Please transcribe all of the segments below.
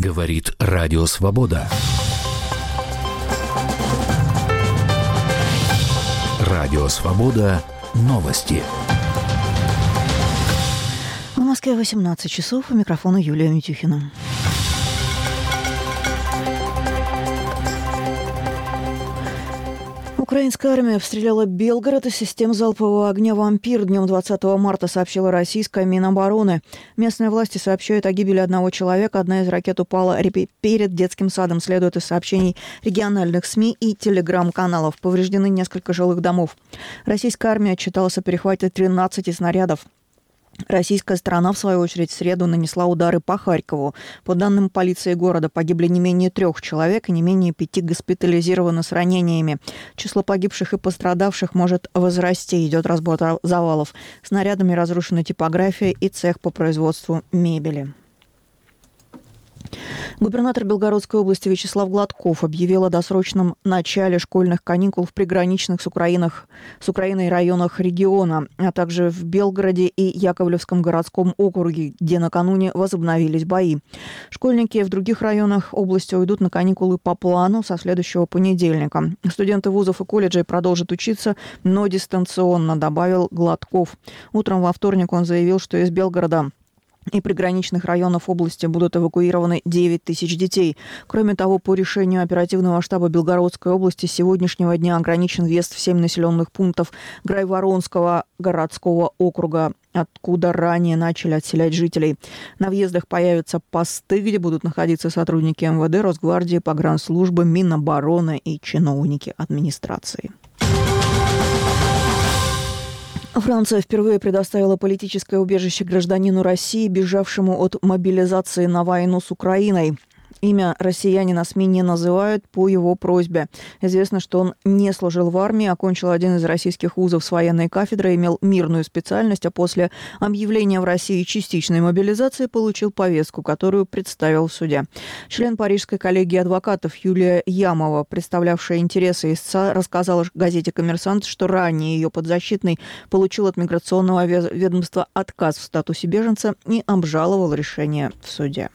Говорит Радио Свобода. Радио Свобода. Новости. В Москве 18 часов. У микрофона Юлия Митюхина. Украинская армия обстреляла Белгород из систем залпового огня «Вампир». Днем 20 марта сообщила российская Минобороны. Местные власти сообщают о гибели одного человека. Одна из ракет упала перед детским садом, следует из сообщений региональных СМИ и телеграм-каналов. Повреждены несколько жилых домов. Российская армия отчиталась о перехвате 13 снарядов. Российская сторона, в свою очередь, в среду нанесла удары по Харькову. По данным полиции города, погибли не менее 3 человек и не менее 5 госпитализированы с ранениями. Число погибших и пострадавших может возрасти. Идет разбор завалов. Снарядами разрушена типография и цех по производству мебели. Губернатор Белгородской области Вячеслав Гладков объявил о досрочном начале школьных каникул в приграничных с Украиной районах региона, а также в Белгороде и Яковлевском городском округе, где накануне возобновились бои. Школьники в других районах области уйдут на каникулы по плану со следующего понедельника. Студенты вузов и колледжей продолжат учиться, но дистанционно, добавил Гладков. Утром во вторник он заявил, что из Белгорода и приграничных районов области будут эвакуированы 9 тысяч детей. Кроме того, по решению оперативного штаба Белгородской области с сегодняшнего дня ограничен въезд в 7 населенных пунктов Грайворонского городского округа, откуда ранее начали отселять жителей. На въездах появятся посты, где будут находиться сотрудники МВД, Росгвардии, погранслужбы, Минобороны и чиновники администрации. Франция впервые предоставила политическое убежище гражданину России, бежавшему от мобилизации на войну с Украиной. Имя россиянина СМИ не называют по его просьбе. Известно, что он не служил в армии, окончил один из российских вузов с военной кафедрой, имел мирную специальность, а после объявления в России частичной мобилизации получил повестку, которую представил в суде. Член Парижской коллегии адвокатов Юлия Ямова, представлявшая интересы истца, рассказала газете «Коммерсант», что ранее ее подзащитный получил от миграционного ведомства отказ в статусе беженца и обжаловал решение в суде.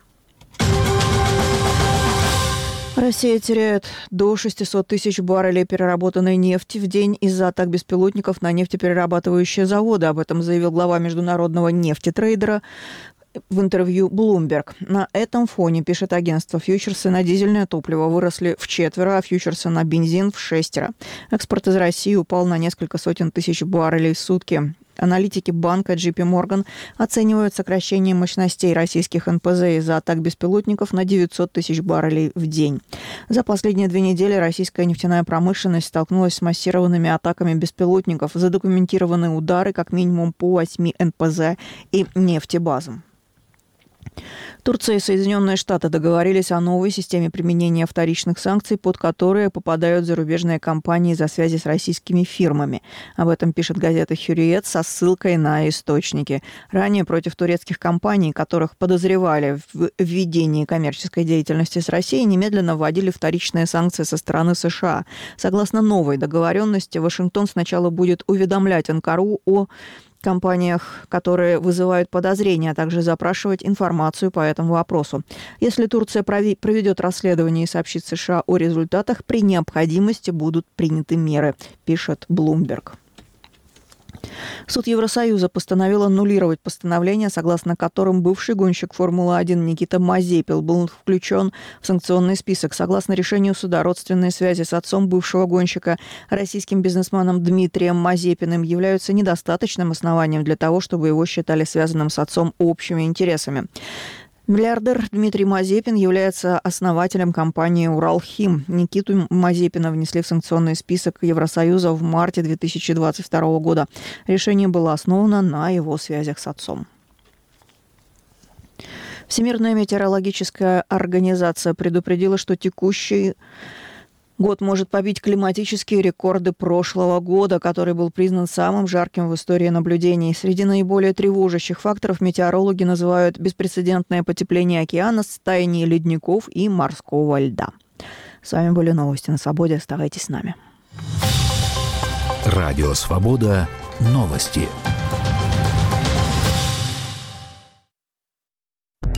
Россия теряет до 600 тысяч баррелей переработанной нефти в день из-за атак беспилотников на нефтеперерабатывающие заводы. Об этом заявил глава международного нефтетрейдера в интервью Bloomberg. На этом фоне, пишет агентство, фьючерсы на дизельное топливо выросли в 4, а фьючерсы на бензин в 6. Экспорт из России упал на несколько сотен тысяч баррелей в сутки. Аналитики банка JP Morgan оценивают сокращение мощностей российских НПЗ из-за атак беспилотников на 900 тысяч баррелей в день. За последние 2 недели российская нефтяная промышленность столкнулась с массированными атаками беспилотников. Задокументированы удары как минимум по 8 НПЗ и нефтебазам. Турция и Соединенные Штаты договорились о новой системе применения вторичных санкций, под которые попадают зарубежные компании за связи с российскими фирмами. Об этом пишет газета «Хюриет» со ссылкой на источники. Ранее против турецких компаний, которых подозревали в ведении коммерческой деятельности с Россией, немедленно вводили вторичные санкции со стороны США. Согласно новой договоренности, Вашингтон сначала будет уведомлять Анкару о компаниях, которые вызывают подозрения, а также запрашивать информацию по этому вопросу. Если Турция проведет расследование и сообщит США о результатах, при необходимости будут приняты меры, пишет Bloomberg. Суд Евросоюза постановил аннулировать постановление, согласно которым бывший гонщик Формулы-1 Никита Мазепин был включен в санкционный список. Согласно решению суда, родственные связи с отцом бывшего гонщика, российским бизнесменом Дмитрием Мазепиным, являются недостаточным основанием для того, чтобы его считали связанным с отцом общими интересами. Миллиардер Дмитрий Мазепин является основателем компании «Уралхим». Никиту Мазепина внесли в санкционный список Евросоюза в марте 2022 года. Решение было основано на его связях с отцом. Всемирная метеорологическая организация предупредила, что текущий год может побить климатические рекорды прошлого года, который был признан самым жарким в истории наблюдений. Среди наиболее тревожащих факторов метеорологи называют беспрецедентное потепление океана, таяние ледников и морского льда. С вами были новости на Свободе. Оставайтесь с нами. Радио Свобода. Новости.